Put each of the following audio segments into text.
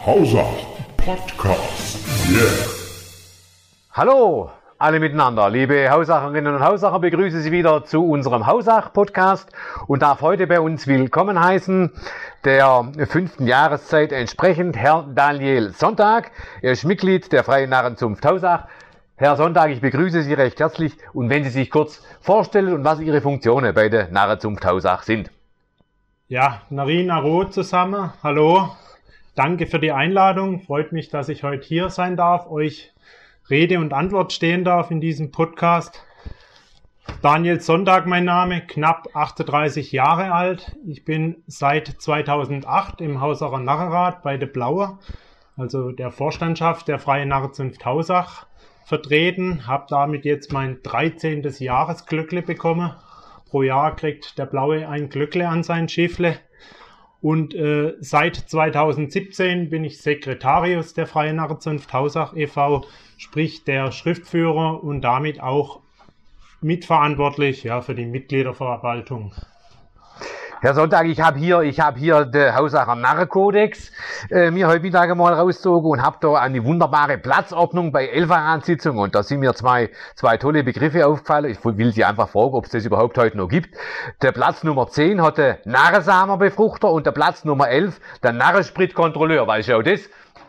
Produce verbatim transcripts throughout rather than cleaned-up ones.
Hausach Podcast. Yeah. Hallo alle miteinander, liebe Hausacherinnen und Hausacher, begrüße Sie wieder zu unserem Hausach Podcast und darf heute bei uns willkommen heißen, der fünften Jahreszeit entsprechend, Herr Daniel Sonntag. Er ist Mitglied der Freien Narrenzunft Hausach. Herr Sonntag, ich begrüße Sie recht herzlich und wenn Sie sich kurz vorstellen und was Ihre Funktionen bei der Narrenzunft Hausach sind. Ja, Narina Roth zusammen, hallo, danke für die Einladung, freut mich, dass ich heute hier sein darf, euch Rede und Antwort stehen darf in diesem Podcast. Daniel Sonntag mein Name, knapp achtunddreißig Jahre alt. Ich bin seit zweitausendacht im Hausacher Narrenrat bei der Blaue, also der Vorstandschaft der Freien Narrenzunft Hausach, vertreten. Habe damit jetzt mein dreizehntes Jahresglöckle bekommen. Pro Jahr kriegt der Blaue ein Glöckle an sein Schiffle. Und äh, seit zweitausendsiebzehn bin ich Sekretarius der Freien Narrenzunft Hausach e V, sprich der Schriftführer und damit auch mitverantwortlich ja, für die Mitgliederverwaltung. Herr Sonntag, ich habe hier, ich habe hier den Hausacher Narrenkodex äh, mir heute Mittag einmal rausgezogen und habe da eine wunderbare Platzordnung bei Elferratssitzungen und da sind mir zwei, zwei tolle Begriffe aufgefallen. Ich will Sie einfach fragen, ob es das überhaupt heute noch gibt. Der Platz Nummer zehn hat der Narrensamerbefruchter und der Platz Nummer elf der Narrenspritkontrolleur. Weißt du auch das?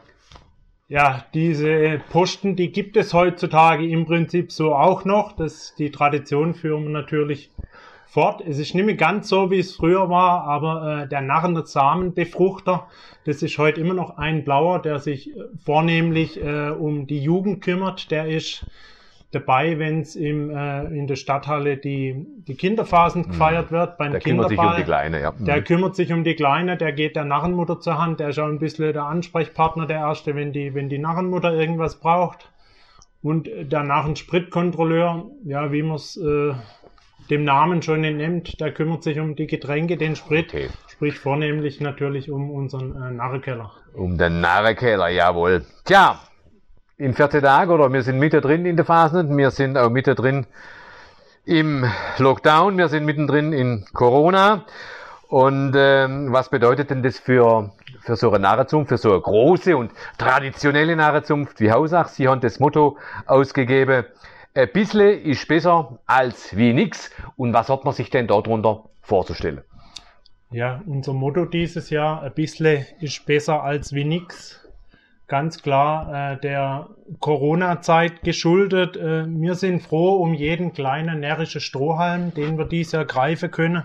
Ja, diese Posten, die gibt es heutzutage im Prinzip so auch noch. Das, die Tradition führen wir natürlich fort. Es ist nicht mehr ganz so, wie es früher war, aber äh, der Narrensamenbefruchter, das ist heute immer noch ein Blauer, der sich äh, vornehmlich äh, um die Jugend kümmert. Der ist dabei, wenn es im äh, in der Stadthalle die die Kinderphasen mhm. gefeiert wird, beim der Kinderball. Kümmert sich um die Kleine, ja. Mhm. Der kümmert sich um die Kleine, der geht der Narrenmutter zur Hand, der ist auch ein bisschen der Ansprechpartner, der Erste, wenn die wenn die Narrenmutter irgendwas braucht. Und der Narrenspritkontrolleur, ja, wie man es äh, dem Namen schon entnimmt, der kümmert sich um die Getränke, den Sprit, okay. Sprich vornehmlich natürlich um unseren äh, Narrenkeller. Um den Narrenkeller, jawohl. Tja, in vierzehn Tagen, oder wir sind mittendrin in der Phase, wir sind auch mittendrin im Lockdown, wir sind mittendrin in Corona. Und ähm, was bedeutet denn das für, für so eine Narrenzunft, für so eine große und traditionelle Narrenzunft wie Hausach? Sie haben das Motto ausgegeben, ein bisschen ist besser als wie nix. Und was hat man sich denn darunter vorzustellen? Ja, unser Motto dieses Jahr, ein bisschen ist besser als wie nix. Ganz klar äh, der Corona-Zeit geschuldet. Äh, wir sind froh um jeden kleinen närrischen Strohhalm, den wir dieses Jahr greifen können.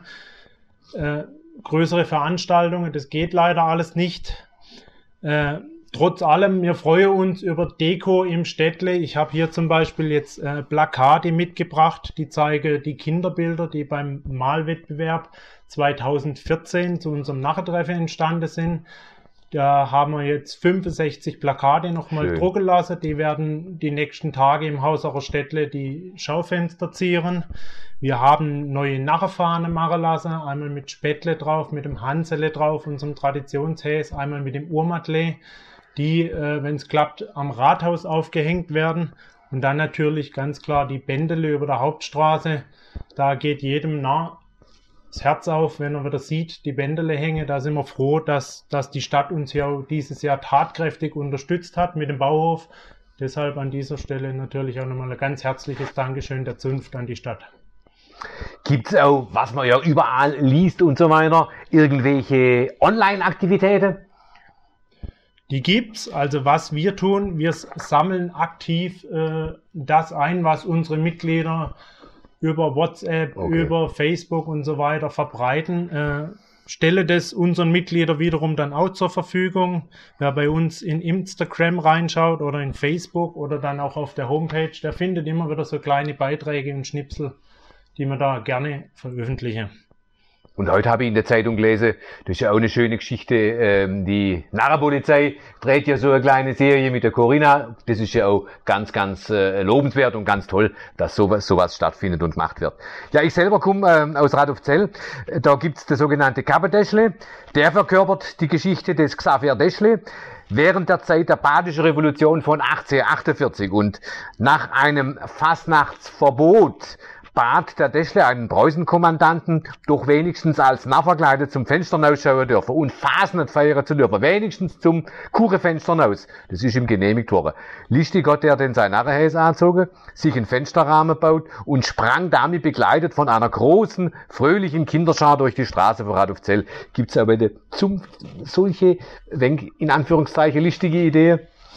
Äh, größere Veranstaltungen, das geht leider alles nicht. Äh, Trotz allem, wir freuen uns über Deko im Städtle. Ich habe hier zum Beispiel jetzt äh, Plakate mitgebracht, die zeigen die Kinderbilder, die beim Malwettbewerb zweitausendvierzehn zu unserem Narrentreffen entstanden sind. Da haben wir jetzt fünfundsechzig Plakate nochmal drucken lassen. Die werden die nächsten Tage im Hausacher Städtle die Schaufenster zieren. Wir haben neue Narrenfahnen machen lassen, einmal mit Spätle drauf, mit dem Hansele drauf, unserem Traditionshäs, einmal mit dem Urmatle, die, äh, wenn es klappt, am Rathaus aufgehängt werden. Und dann natürlich ganz klar die Bändele über der Hauptstraße. Da geht jedem nah das Herz auf, wenn er wieder sieht, die Bändele hängen. Da sind wir froh, dass, dass die Stadt uns ja dieses Jahr tatkräftig unterstützt hat mit dem Bauhof. Deshalb an dieser Stelle natürlich auch nochmal ein ganz herzliches Dankeschön der Zunft an die Stadt. Gibt es auch, was man ja überall liest und so weiter, irgendwelche Online-Aktivitäten? Die gibt's. Also was wir tun, wir sammeln aktiv äh, das ein, was unsere Mitglieder über WhatsApp, okay. über Facebook und so weiter verbreiten. Äh, stelle das unseren Mitgliedern wiederum dann auch zur Verfügung. Wer bei uns in Instagram reinschaut oder in Facebook oder dann auch auf der Homepage, der findet immer wieder so kleine Beiträge und Schnipsel, die wir da gerne veröffentlichen. Und heute habe ich in der Zeitung gelesen, das ist ja auch eine schöne Geschichte, ähm, die Narrenpolizei dreht ja so eine kleine Serie mit der Corinna. Das ist ja auch ganz, ganz äh, lobenswert und ganz toll, dass sowas, sowas stattfindet und gemacht wird. Ja, ich selber komme ähm, aus Radolfzell. Da gibt's der sogenannte Kappedeschle. Der verkörpert die Geschichte des Xaver Deschle während der Zeit der Badischen Revolution von achtzehnhundertachtundvierzig. Und nach einem Fastnachtsverbot bat der Deschle einen Preußenkommandanten, doch wenigstens als Narr verkleidet zum Fenster rausschauen dürfen und Fasnet feiern zu dürfen, wenigstens zum Kuchenfenster raus. Das ist ihm genehmigt worden. Listig hat er denn sein Narrenhäs angezogen, sich einen Fensterrahmen baut und sprang damit begleitet von einer großen, fröhlichen Kinderschar durch die Straße vor Radolfzell. Gibt's aber zum solche, wenn in Anführungszeichen, listige Ideen?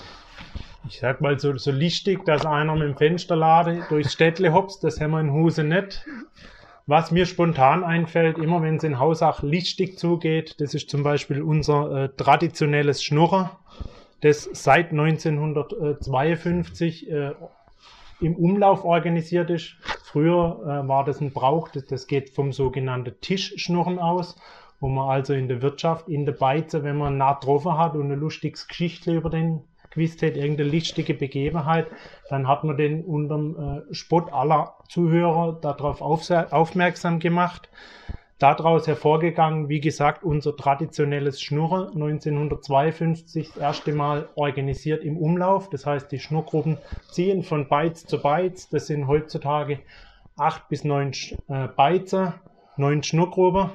Ich sag mal, so, so lichtig, dass einer mit dem Fensterladen durchs Städtle hopst, das haben wir in Huse nicht. Was mir spontan einfällt, immer wenn es in Hausach lichtig zugeht, das ist zum Beispiel unser äh, traditionelles Schnurren, das seit neunzehnhundertzweiundfünfzig äh, im Umlauf organisiert ist. Früher äh, war das ein Brauch, das, das geht vom sogenannten Tischschnurren aus, wo man also in der Wirtschaft, in der Beize, wenn man nah getroffen hat und ein lustiges Geschichtle über den gewusst hätte, irgendeine lichtige Begebenheit, dann hat man den unterm äh, Spott aller Zuhörer darauf auf, aufmerksam gemacht. Daraus hervorgegangen, wie gesagt, unser traditionelles Schnurren, neunzehnhundertzweiundfünfzig das erste Mal organisiert im Umlauf. Das heißt, die Schnurrgruppen ziehen von Beiz zu Beiz. Das sind heutzutage acht bis neun äh, Beizer, neun Schnurrgruppen.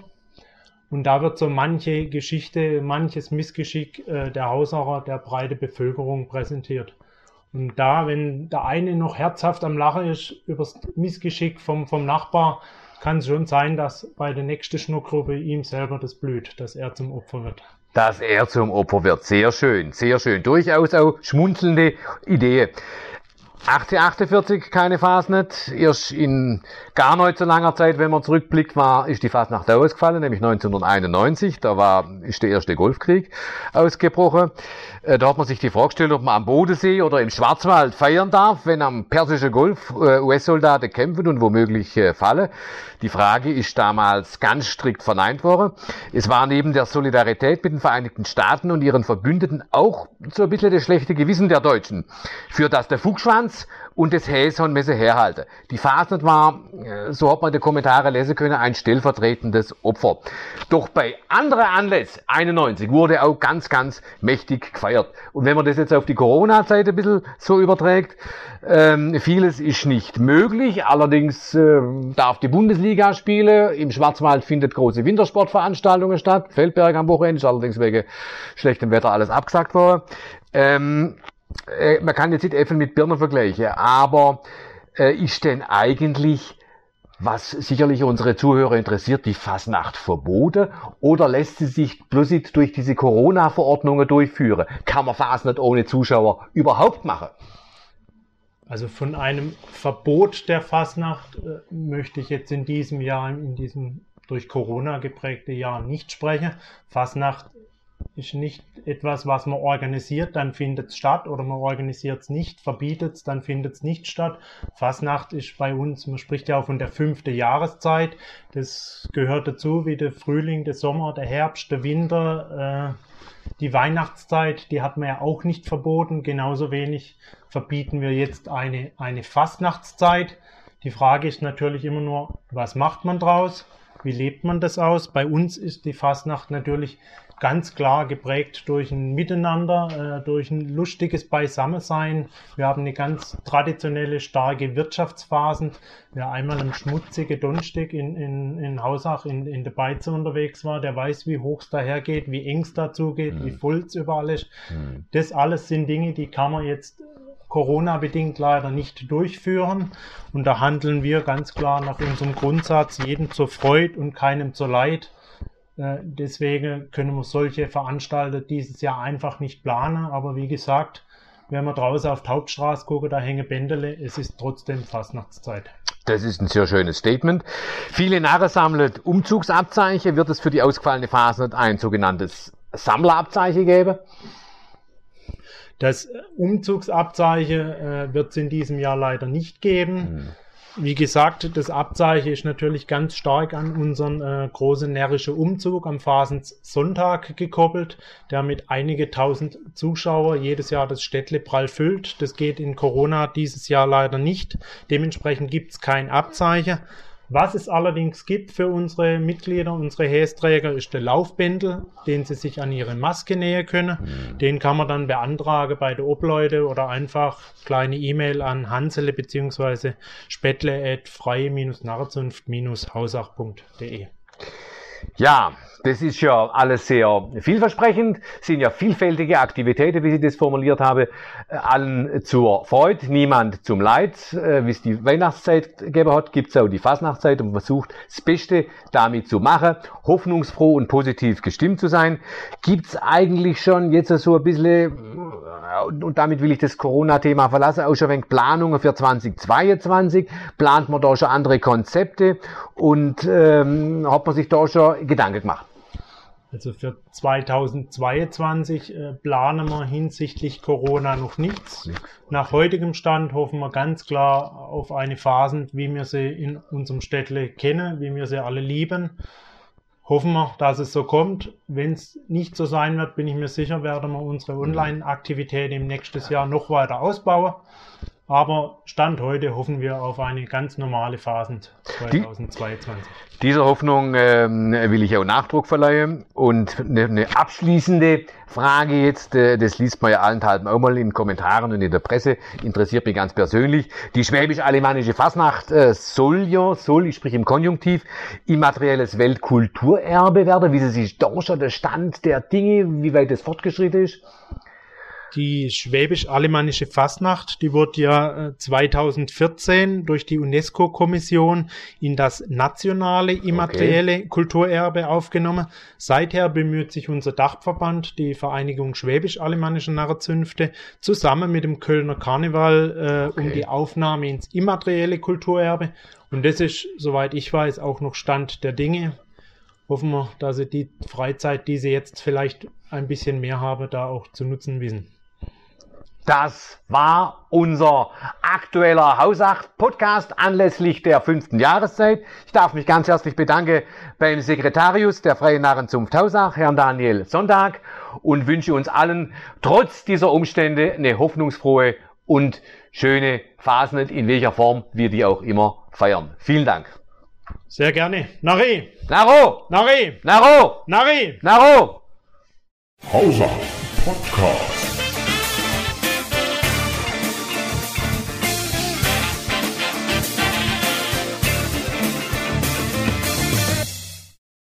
Und da wird so manche Geschichte, manches Missgeschick äh, der Hausacher, der breite Bevölkerung präsentiert. Und da, wenn der eine noch herzhaft am Lachen ist über das Missgeschick vom, vom Nachbar, kann es schon sein, dass bei der nächsten Schnurrgruppe ihm selber das blüht, dass er zum Opfer wird. Dass er zum Opfer wird. Sehr schön, sehr schön. Durchaus auch schmunzelnde Idee. achtzehnhundertachtundvierzig keine Fasnacht. Erst in gar nicht so langer Zeit, wenn man zurückblickt, war, ist die Fasnacht ausgefallen, nämlich neunzehnhunderteinundneunzig. Da war, ist der erste Golfkrieg ausgebrochen. Äh, da hat man sich die Frage gestellt, ob man am Bodensee oder im Schwarzwald feiern darf, wenn am Persischen Golf äh, U S-Soldaten kämpfen und womöglich äh, fallen. Die Frage ist damals ganz strikt verneint worden. Es war neben der Solidarität mit den Vereinigten Staaten und ihren Verbündeten auch so ein bisschen das schlechte Gewissen der Deutschen, für das der Fuchsschwanz und das Häschen müssen herhalten. Die Fasnacht war, so hat man in den Kommentaren lesen können, ein stellvertretendes Opfer. Doch bei anderen Anlässen, einundneunzig, wurde auch ganz, ganz mächtig gefeiert. Und wenn man das jetzt auf die Corona-Zeit ein bisschen so überträgt, ähm, vieles ist nicht möglich. Allerdings äh, darf die Bundesliga spielen. Im Schwarzwald findet große Wintersportveranstaltungen statt. Feldberg am Wochenende ist allerdings wegen schlechtem Wetter alles abgesagt worden. Ähm, äh, man kann jetzt nicht Äpfel mit Birnen vergleichen, aber äh, ist denn eigentlich, was sicherlich unsere Zuhörer interessiert, die Fasnacht verboten oder lässt sie sich bloß nicht durch diese Corona-Verordnungen durchführen? Kann man Fasnacht ohne Zuschauer überhaupt machen? Also von einem Verbot der Fasnacht äh, möchte ich jetzt in diesem Jahr, in diesem durch Corona geprägte Jahr nicht sprechen. Fasnacht ist nicht etwas, was man organisiert, dann findet es statt, oder man organisiert es nicht, verbietet es, dann findet es nicht statt. Fasnacht ist bei uns, man spricht ja auch von der fünften Jahreszeit, das gehört dazu wie der Frühling, der Sommer, der Herbst, der Winter, äh, die Weihnachtszeit, die hat man ja auch nicht verboten, genauso wenig verbieten wir jetzt eine, eine Fastnachtszeit. Die Frage ist natürlich immer nur, was macht man draus? Wie lebt man das aus? Bei uns ist die Fastnacht natürlich ganz klar geprägt durch ein Miteinander, äh, durch ein lustiges Beisammensein. Wir haben eine ganz traditionelle, starke Wirtschaftsphase. Wer einmal am schmutzigen Donnerstag in, in, in Hausach in, in der Beize unterwegs war, der weiß, wie hoch es dahergeht, wie eng es dazu geht, mhm. wie voll es überall ist. Mhm. Das alles sind Dinge, die kann man jetzt Corona-bedingt leider nicht durchführen. Und da handeln wir ganz klar nach unserem Grundsatz, jedem zur Freude und keinem zur Leid. Äh, deswegen können wir solche Veranstaltungen dieses Jahr einfach nicht planen. Aber wie gesagt, wenn wir draußen auf die Hauptstraße gucken, da hängen Bändele, es ist trotzdem Fastnachtszeit. Das ist ein sehr schönes Statement. Viele Narren sammeln Umzugsabzeichen. Wird es für die ausgefallene Fasnacht ein sogenanntes Sammlerabzeichen geben? Das Umzugsabzeichen äh, wird es in diesem Jahr leider nicht geben. Hm. Wie gesagt, das Abzeichen ist natürlich ganz stark an unseren äh, großen närrischen Umzug am Fasnachtssonntag gekoppelt, der mit einige tausend Zuschauer jedes Jahr das Städtle prall füllt. Das geht in Corona dieses Jahr leider nicht. Dementsprechend gibt es kein Abzeichen. Was es allerdings gibt für unsere Mitglieder, unsere Hästräger, ist der Laufbändel, den sie sich an ihre Maske nähen können. Mhm. Den kann man dann beantragen bei der Obleute oder einfach kleine E-Mail an hansele bzw. spettle at freie-narrenzunft hausach punkt de. Ja, das ist ja alles sehr vielversprechend, sind ja vielfältige Aktivitäten, wie ich das formuliert habe, allen zur Freude, niemand zum Leid. Wie es die Weihnachtszeit gegeben hat, gibt es auch die Fasnachtszeit und man versucht, das Beste damit zu machen, hoffnungsfroh und positiv gestimmt zu sein. Gibt es eigentlich schon jetzt so ein bisschen, und damit will ich das Corona-Thema verlassen, auch schon ein wenig Planungen für zweitausendzweiundzwanzig? Plant man da schon andere Konzepte und ähm, hat man sich da schon Gedanken gemacht? Also für zweitausendzweiundzwanzig äh, planen wir hinsichtlich Corona noch nichts. Nach heutigem Stand hoffen wir ganz klar auf eine Phase, wie wir sie in unserem Städtle kennen, wie wir sie alle lieben. Hoffen wir, dass es so kommt. Wenn es nicht so sein wird, bin ich mir sicher, werden wir unsere Online-Aktivität im nächsten Jahr noch weiter ausbauen. Aber Stand heute hoffen wir auf eine ganz normale Phase zweitausendzweiundzwanzig. Die, dieser Hoffnung ähm, will ich auch Nachdruck verleihen. Und eine, eine abschließende Frage jetzt, äh, das liest man ja allenthalben auch mal in den Kommentaren und in der Presse, interessiert mich ganz persönlich. Die schwäbisch-alemannische Fasnacht äh, soll ja, soll, ich sprich im Konjunktiv, immaterielles Weltkulturerbe werden. Wie sie sich da schon der Stand der Dinge, wie weit das fortgeschritten ist? Die schwäbisch-alemannische Fasnacht, die wurde ja zweitausendvierzehn durch die UNESCO-Kommission in das nationale immaterielle okay. Kulturerbe aufgenommen. Seither bemüht sich unser Dachverband, die Vereinigung schwäbisch-alemannischer Narrenzünfte, zusammen mit dem Kölner Karneval äh, okay. um die Aufnahme ins immaterielle Kulturerbe. Und das ist, soweit ich weiß, auch noch Stand der Dinge. Hoffen wir, dass sie die Freizeit, die sie jetzt vielleicht ein bisschen mehr haben, da auch zu nutzen wissen. Das war unser aktueller Hausach-Podcast anlässlich der fünften Jahreszeit. Ich darf mich ganz herzlich bedanken beim Sekretarius der Freien Narrenzunft Hausach, Herrn Daniel Sonntag, und wünsche uns allen trotz dieser Umstände eine hoffnungsfrohe und schöne Phasen, in welcher Form wir die auch immer feiern. Vielen Dank. Sehr gerne. Nari! Naro! Nari! Naro! Nari! Naro! Hausach Podcast.